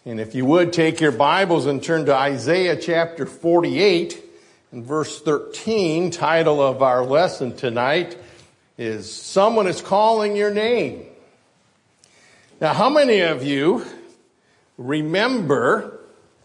And if you would, take your Bibles and turn to Isaiah chapter 48 and verse 13. Title of our lesson tonight is Someone is Calling Your Name. Now, how many of you remember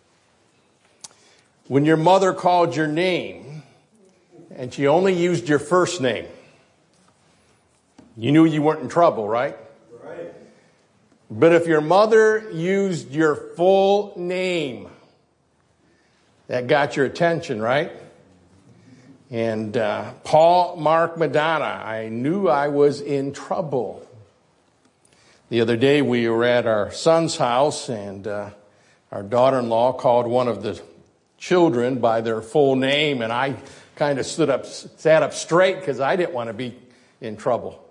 when your mother called your name and she only used your first name? You knew you weren't in trouble, right? Right. But if your mother used your full name, that got your attention, right? And Paul Mark Madonna, I knew I was in trouble. The other day we were at our son's house and our daughter-in-law called one of the children by their full name, and I kind of sat up straight because I didn't want to be in trouble.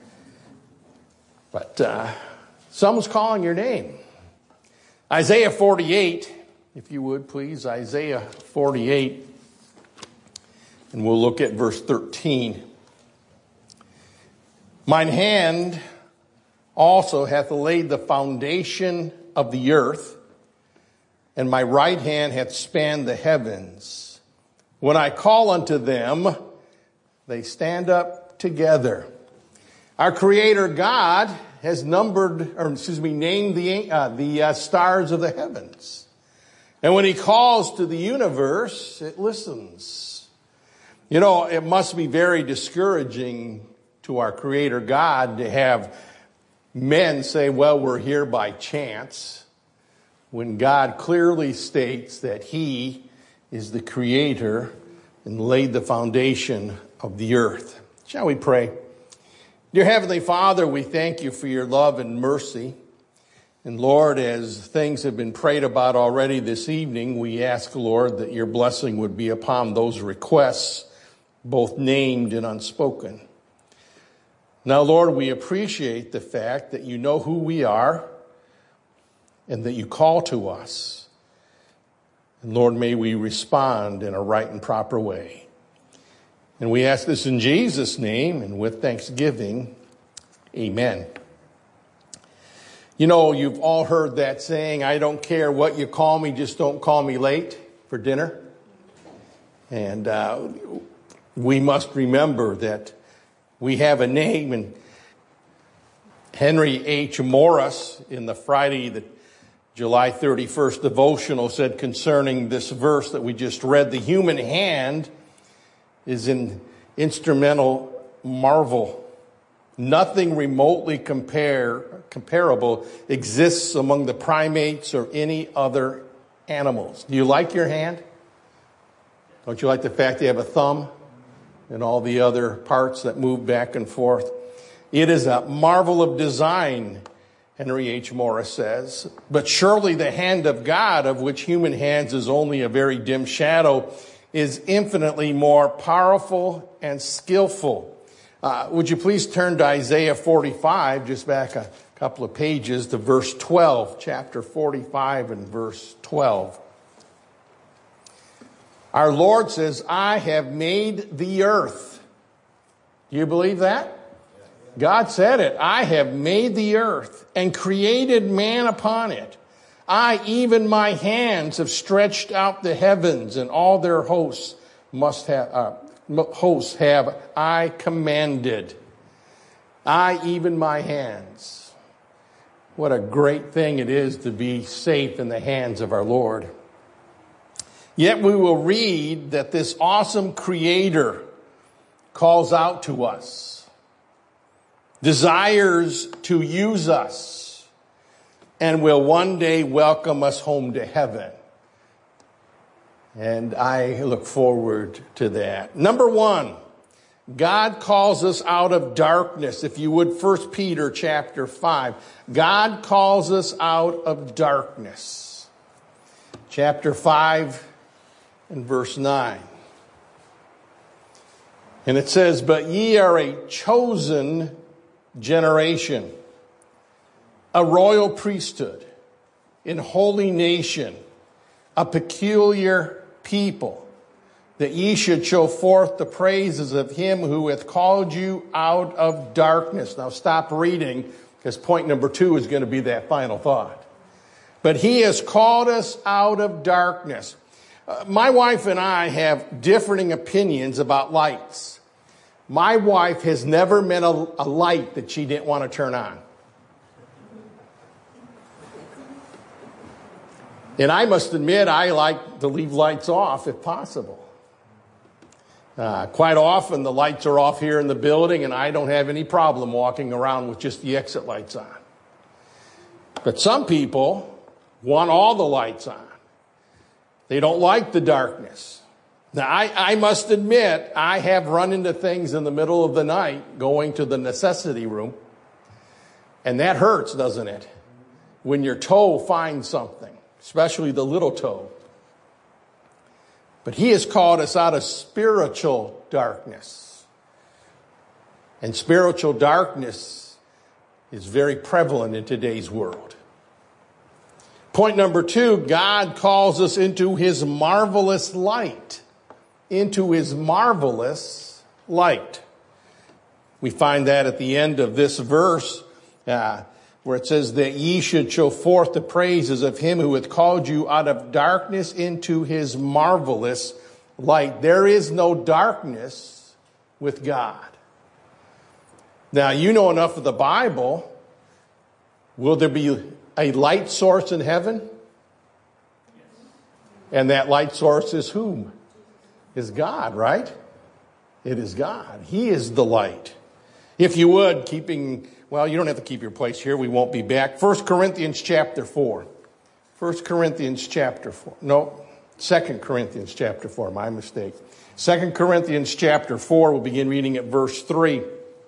But someone's calling your name. Isaiah 48, if you would please, Isaiah 48. And we'll look at verse 13. Mine hand also hath laid the foundation of the earth, and my right hand hath spanned the heavens. When I call unto them, they stand up together. Our Creator God has named the stars of the heavens. And when He calls to the universe, it listens. You know, it must be very discouraging to our Creator God to have men say, well, we're here by chance, when God clearly states that He is the Creator and laid the foundation of the earth. Shall we pray? Dear Heavenly Father, we thank You for Your love and mercy. And Lord, as things have been prayed about already this evening, we ask, Lord, that Your blessing would be upon those requests, both named and unspoken. Now, Lord, we appreciate the fact that You know who we are and that You call to us. And Lord, may we respond in a right and proper way. And we ask this in Jesus' name and with thanksgiving. Amen. You know, you've all heard that saying, I don't care what you call me, just don't call me late for dinner. And we must remember that we have a name. And Henry H. Morris in the July 31st devotional said concerning this verse that we just read, the human hand is an instrumental marvel. Nothing remotely comparable exists among the primates or any other animals. Do you like your hand? Don't you like the fact you have a thumb and all the other parts that move back and forth? It is a marvel of design, Henry H. Morris says. But surely the hand of God, of which human hands is only a very dim shadow, is infinitely more powerful and skillful. Would you please turn to Isaiah 45, just back a couple of pages to verse 12, chapter 45 and verse 12. Our Lord says, I have made the earth. Do you believe that? God said it. I have made the earth and created man upon it. I, even my hands, have stretched out the heavens, and all their hosts have I commanded. I, even my hands. What a great thing it is to be safe in the hands of our Lord. Yet we will read that this awesome Creator calls out to us, desires to use us, and will one day welcome us home to heaven. And I look forward to that. Number one, God calls us out of darkness. If you would, 1 Peter chapter 5. God calls us out of darkness. Chapter 5 and verse 9. And it says, but ye are a chosen generation, a royal priesthood, an holy nation, a peculiar people, that ye should show forth the praises of Him who hath called you out of darkness. Now stop reading, because point number 2 is going to be that final thought. But he has called us out of darkness. My wife and I have differing opinions about lights. My wife has never met a light that she didn't want to turn on. And I must admit, I like to leave lights off if possible. Quite often, the lights are off here in the building, and I don't have any problem walking around with just the exit lights on. But some people want all the lights on. They don't like the darkness. Now, I must admit, I have run into things in the middle of the night going to the necessity room, and that hurts, doesn't it? When your toe finds something. Especially the little toe. But he has called us out of spiritual darkness. And spiritual darkness is very prevalent in today's world. Point number 2, God calls us into his marvelous light. Into his marvelous light. We find that at the end of this verse, where it says that ye should show forth the praises of him who hath called you out of darkness into his marvelous light. There is no darkness with God. Now, you know enough of the Bible. Will there be a light source in heaven? And that light source is whom? Is God, right? It is God. He is the light. If you would, well, you don't have to keep your place here. We won't be back. 1 Corinthians chapter 4. 1 Corinthians chapter 4. No, 2 Corinthians chapter 4. My mistake. 2 Corinthians chapter 4. We'll begin reading at verse 3.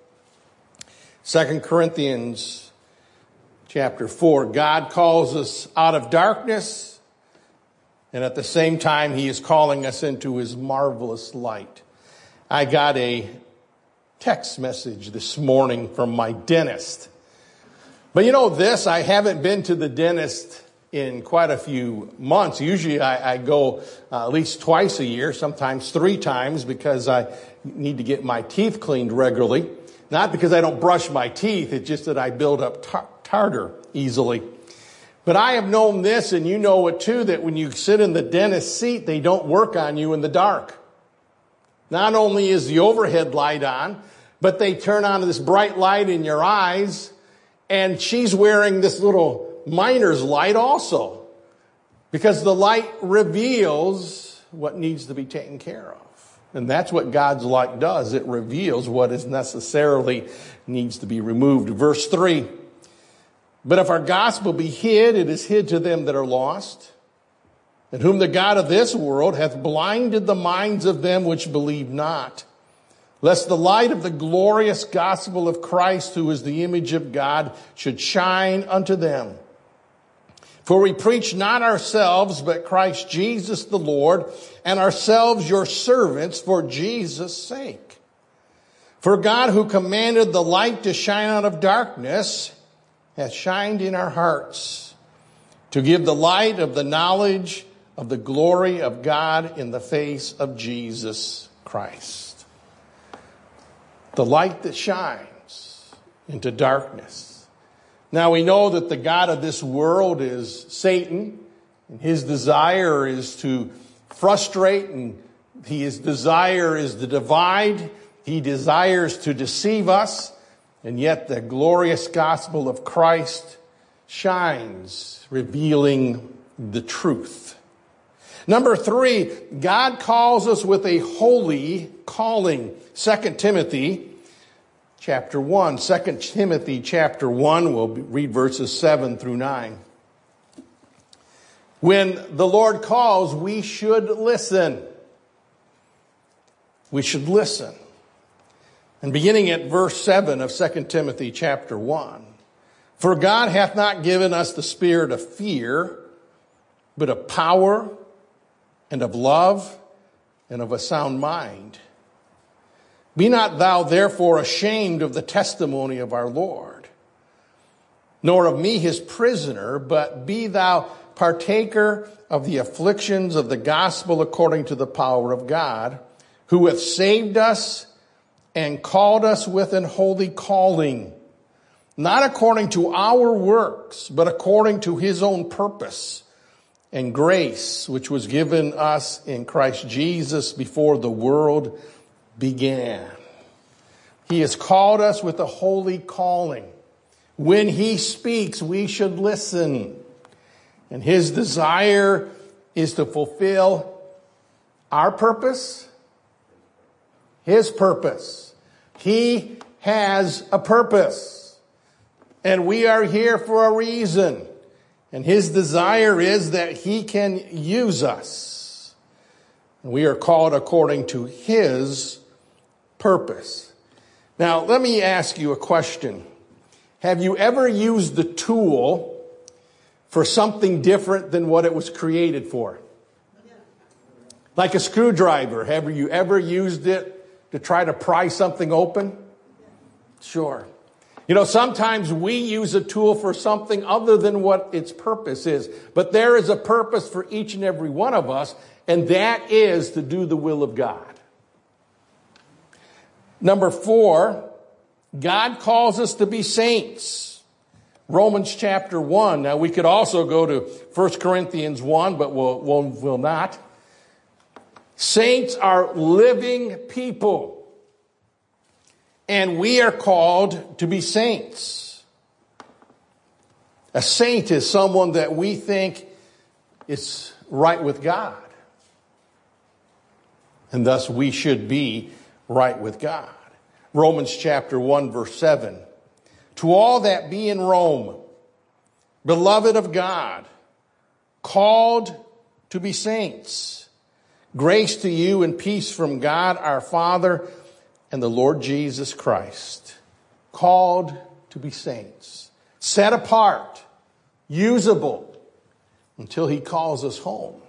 2 Corinthians chapter 4. God calls us out of darkness, and at the same time, he is calling us into his marvelous light. I got a text message this morning from my dentist. But you know this, I haven't been to the dentist in quite a few months. Usually I go at least twice a year, sometimes 3 times, because I need to get my teeth cleaned regularly. Not because I don't brush my teeth, it's just that I build up tartar easily. But I have known this, and you know it too, that when you sit in the dentist seat, they don't work on you in the dark. Not only is the overhead light on, but they turn on this bright light in your eyes, and she's wearing this little miner's light also, because the light reveals what needs to be taken care of. And that's what God's light does. It reveals what is necessarily needs to be removed. Verse 3, but if our gospel be hid, it is hid to them that are lost, in whom the God of this world hath blinded the minds of them which believe not, lest the light of the glorious gospel of Christ, who is the image of God, should shine unto them. For we preach not ourselves, but Christ Jesus the Lord, and ourselves your servants for Jesus' sake. For God, who commanded the light to shine out of darkness, hath shined in our hearts, to give the light of the knowledge of the glory of God in the face of Jesus Christ. The light that shines into darkness. Now we know that the God of this world is Satan, and his desire is to frustrate, and his desire is to divide. He desires to deceive us, and yet the glorious gospel of Christ shines, revealing the truth. Number 3, God calls us with a holy calling. 2 Timothy chapter 1. 2 Timothy chapter 1, we'll read verses 7 through 9. When the Lord calls, we should listen. We should listen. And beginning at verse 7 of 2 Timothy chapter 1. For God hath not given us the spirit of fear, but of power and of love and of a sound mind. Be not thou therefore ashamed of the testimony of our Lord, nor of me his prisoner, but be thou partaker of the afflictions of the gospel according to the power of God, who hath saved us and called us with an holy calling, not according to our works, but according to his own purpose and grace, which was given us in Christ Jesus before the world began. He has called us with a holy calling. When he speaks, we should listen. And his desire is to fulfill our purpose, his purpose. He has a purpose. And we are here for a reason. And his desire is that he can use us. We are called according to his purpose. Now, let me ask you a question. Have you ever used the tool for something different than what it was created for? Like a screwdriver. Have you ever used it to try to pry something open? Sure. You know, sometimes we use a tool for something other than what its purpose is. But there is a purpose for each and every one of us, and that is to do the will of God. Number 4, God calls us to be saints. Romans chapter 1. Now, we could also go to 1 Corinthians 1, but we'll not. Saints are living people. And we are called to be saints. A saint is someone that we think is right with God. And thus we should be right with God. Romans chapter 1 verse 7. To all that be in Rome, beloved of God, called to be saints, grace to you and peace from God our Father and the Lord Jesus Christ. Called to be saints. Set apart. Usable. Until he calls us home.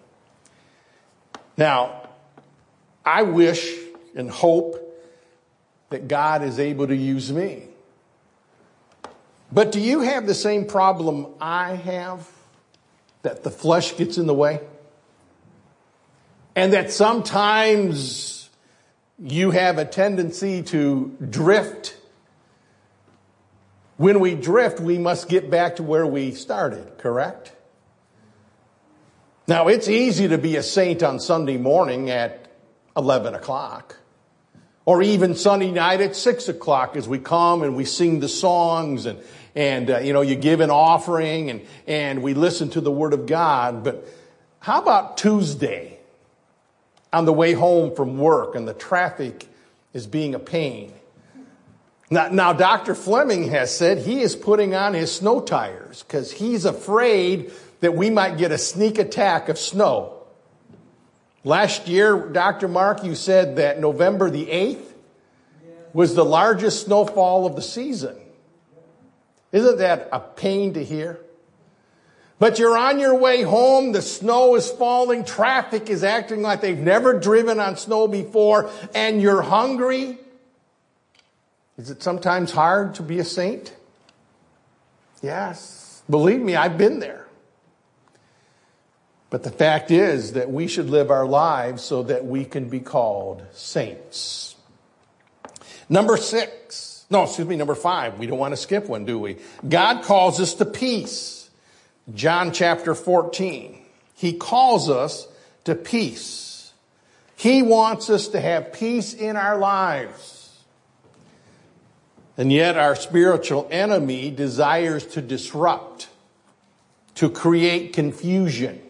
Now, I wish and hope that God is able to use me. But do you have the same problem I have? That the flesh gets in the way? And that sometimes you have a tendency to drift. When we drift, we must get back to where we started, correct? Now, it's easy to be a saint on Sunday morning at 11 o'clock. Or even Sunday night at 6 o'clock as we come and we sing the songs and you give an offering and we listen to the Word of God. But how about Tuesday? On the way home from work and the traffic is being a pain. Now, Dr. Fleming has said he is putting on his snow tires because he's afraid that we might get a sneak attack of snow. Last year, Dr. Mark, you said that November the 8th was the largest snowfall of the season. Isn't that a pain to hear? But you're on your way home, the snow is falling, traffic is acting like they've never driven on snow before, and you're hungry. Is it sometimes hard to be a saint? Yes. Believe me, I've been there. But the fact is that we should live our lives so that we can be called saints. Number 5. We don't want to skip one, do we? God calls us to peace. John chapter 14. He calls us to peace. He wants us to have peace in our lives. And yet our spiritual enemy desires to disrupt, to create confusion.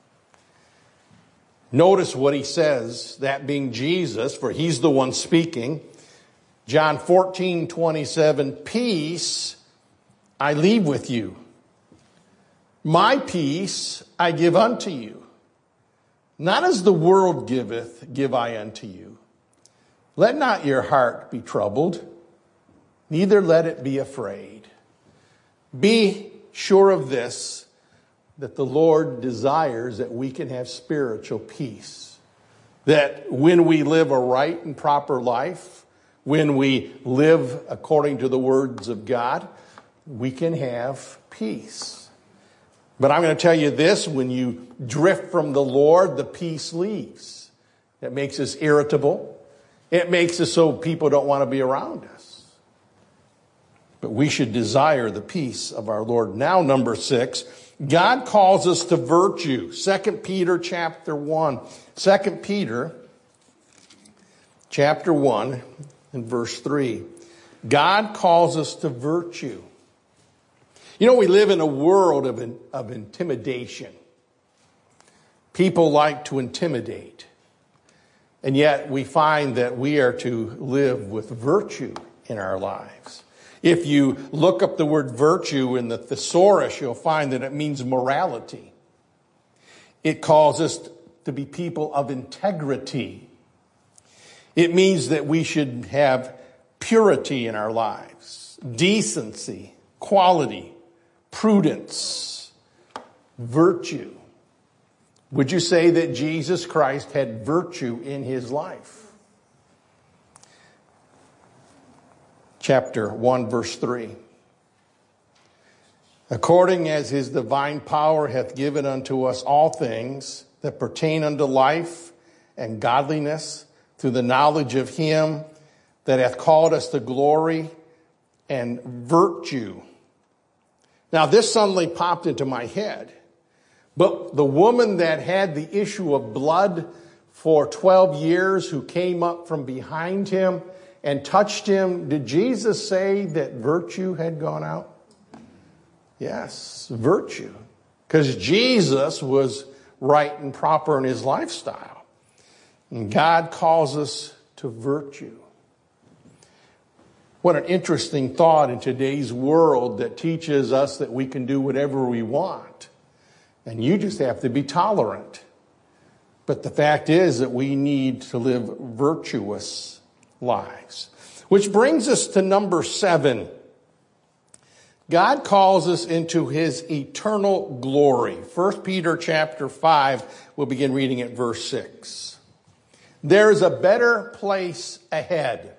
Notice what he says, that being Jesus, for he's the one speaking. John 14:27, peace I leave with you. My peace I give unto you. Not as the world giveth, give I unto you. Let not your heart be troubled, neither let it be afraid. Be sure of this, that the Lord desires that we can have spiritual peace. That when we live a right and proper life, when we live according to the words of God, we can have peace. But I'm going to tell you this, when you drift from the Lord, the peace leaves. It makes us irritable. It makes us so people don't want to be around us. but we should desire the peace of our Lord. Now, number 6, God calls us to virtue. 2 Peter chapter 1. 2 Peter chapter 1 and verse 3. God calls us to virtue. You know, we live in a world of intimidation. People like to intimidate. And yet we find that we are to live with virtue in our lives. If you look up the word virtue in the thesaurus, you'll find that it means morality. It calls us to be people of integrity. It means that we should have purity in our lives, decency, quality, prudence, virtue. Would you say that Jesus Christ had virtue in his life? Chapter 1, verse 3. According as his divine power hath given unto us all things that pertain unto life and godliness, through the knowledge of him that hath called us to glory and virtue. Now this suddenly popped into my head. But the woman that had the issue of blood for 12 years, who came up from behind him and touched him, did Jesus say that virtue had gone out? Yes, virtue. Because Jesus was right and proper in his lifestyle. And God calls us to virtue. What an interesting thought in today's world that teaches us that we can do whatever we want. And you just have to be tolerant. But the fact is that we need to live virtuous lives. Which brings us to number 7. God calls us into his eternal glory. 1 Peter chapter 5, we'll begin reading at verse 6. There is a better place ahead.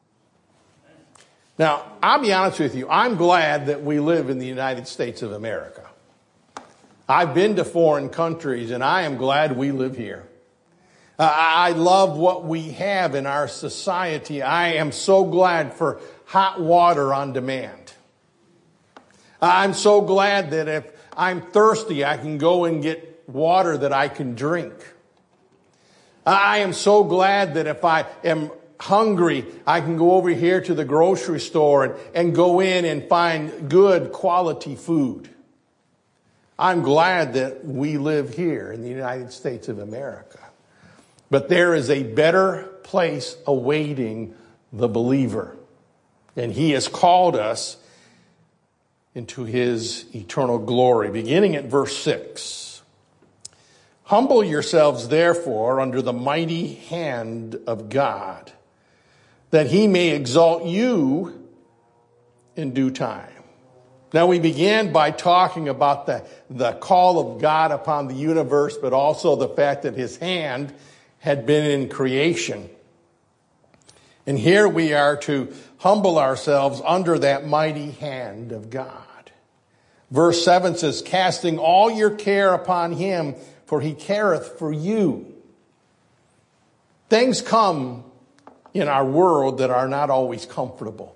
Now, I'll be honest with you. I'm glad that we live in the United States of America. I've been to foreign countries, and I am glad we live here. I love what we have in our society. I am so glad for hot water on demand. I'm so glad that if I'm thirsty, I can go and get water that I can drink. I am so glad that if I am hungry, I can go over here to the grocery store and go in and find good quality food. I'm glad that we live here in the United States of America. But there is a better place awaiting the believer. And he has called us into his eternal glory. Beginning at verse 6. Humble yourselves, therefore, under the mighty hand of God, that he may exalt you in due time. Now, we began by talking about the call of God upon the universe, but also the fact that his hand had been in creation. And here we are to humble ourselves under that mighty hand of God. Verse 7 says, casting all your care upon him, for he careth for you. Things come in our world that are not always comfortable.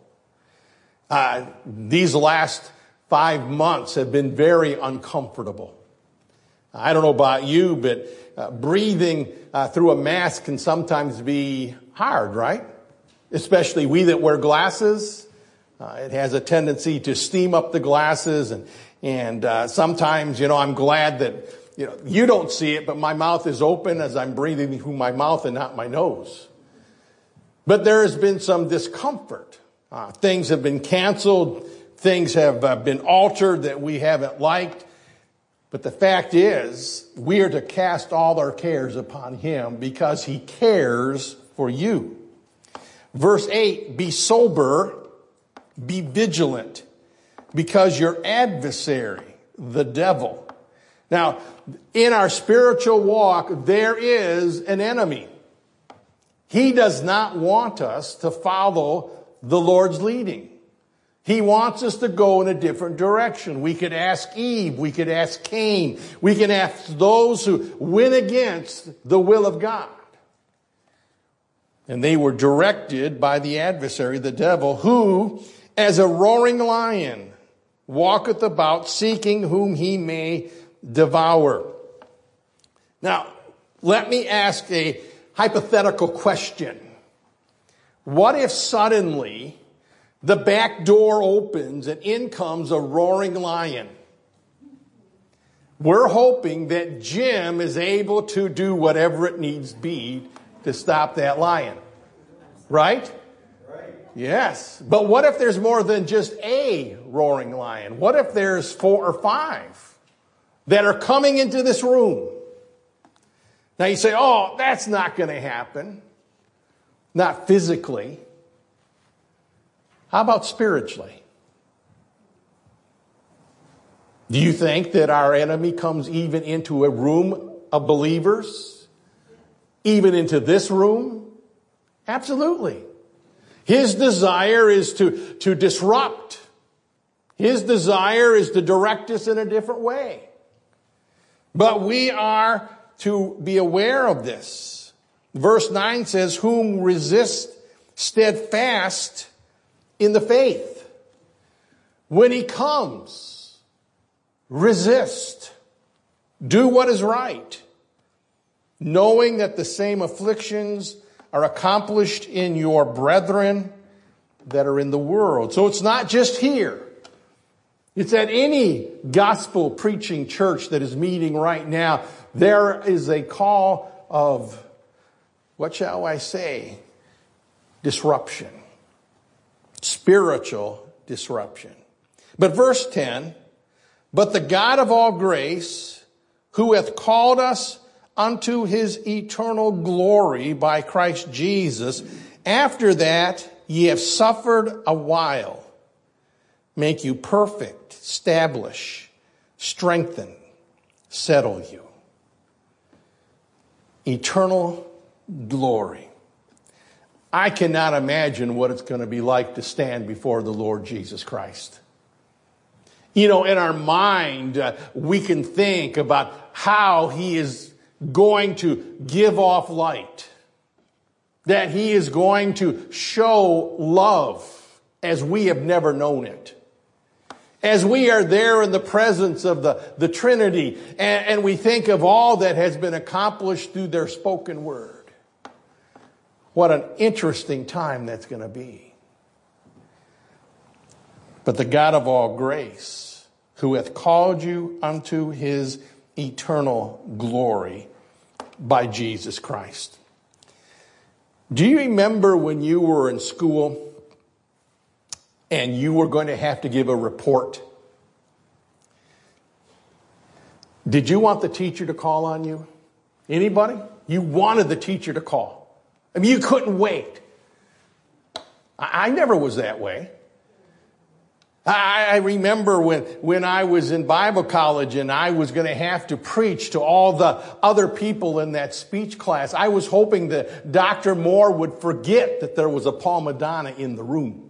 These last 5 months have been very uncomfortable. I don't know about you, but breathing through a mask can sometimes be hard, right? Especially we that wear glasses. It has a tendency to steam up the glasses, and sometimes, I'm glad that you don't see it, but my mouth is open as I'm breathing through my mouth and not my nose. But there has been some discomfort. Things have been canceled. Things have been altered that we haven't liked. But the fact is, we are to cast all our cares upon him because he cares for you. Verse 8, be sober, be vigilant, because your adversary, the devil. Now, in our spiritual walk, there is an enemy. He does not want us to follow the Lord's leading. He wants us to go in a different direction. We could ask Eve. We could ask Cain. We can ask those who went against the will of God. And they were directed by the adversary, the devil, who as a roaring lion, walketh about, seeking whom he may devour. Now, let me ask a hypothetical question. What if suddenly the back door opens and in comes a roaring lion? We're hoping that Jim is able to do whatever it needs be to stop that lion. Right? Yes. But what if there's more than just a roaring lion? What if there's 4 or 5 that are coming into this room? Now you say, oh, that's not going to happen. Not physically. How about spiritually? Do you think that our enemy comes even into a room of believers? Even into this room? Absolutely. His desire is to disrupt. His desire is to direct us in a different way. But we are to be aware of this. Verse 9 says, whom resist steadfast in the faith. When he comes, resist. Do what is right, knowing that the same afflictions are accomplished in your brethren that are in the world. So it's not just here. It's at any gospel preaching church that is meeting right now. There is a call of, what shall I say, disruption. Spiritual disruption. But verse 10, but the God of all grace, who hath called us unto his eternal glory by Christ Jesus, after that ye have suffered a while, make you perfect, establish, strengthen, settle you. Eternal glory. I cannot imagine what it's going to be like to stand before the Lord Jesus Christ. You know, in our mind, we can think about how he is going to give off light. That he is going to show love as we have never known it. As we are there in the presence of the Trinity, and we think of all that has been accomplished through their spoken word. What an interesting time that's going to be. But the God of all grace, who hath called you unto his eternal glory by Jesus Christ. Do you remember when you were in school and you were going to have to give a report? Did you want the teacher to call on you? Anybody? You wanted the teacher to call. I mean, you couldn't wait. I never was that way. I remember when I was in Bible college and I was going to have to preach to all the other people in that speech class. I was hoping that Dr. Moore would forget that there was a Paul Madonna in the room.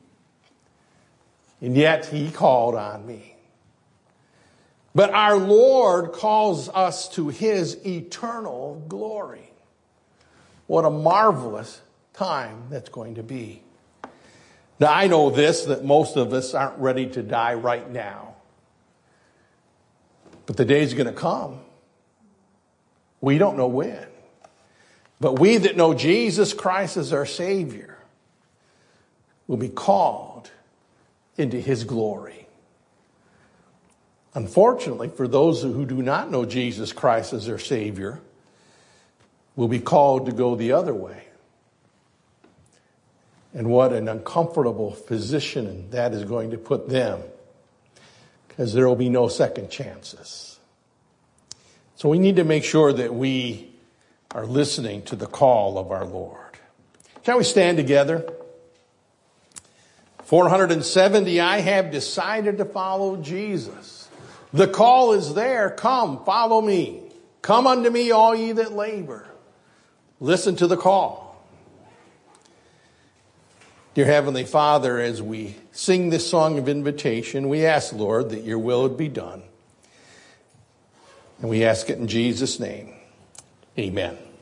And yet he called on me. But our Lord calls us to his eternal glory. What a marvelous time that's going to be. Now, I know this, that most of us aren't ready to die right now. But the day's going to come. We don't know when. But we that know Jesus Christ as our Savior will be called into his glory. Unfortunately, for those who do not know Jesus Christ as their Savior, will be called to go the other way. And what an uncomfortable position that is going to put them, because there will be no second chances. So we need to make sure that we are listening to the call of our Lord. Shall we stand together? 470, I have decided to follow Jesus. The call is there. Come, follow me. Come unto me, all ye that labor. Listen to the call. Dear Heavenly Father, as we sing this song of invitation, we ask, Lord, that your will would be done. And we ask it in Jesus' name. Amen.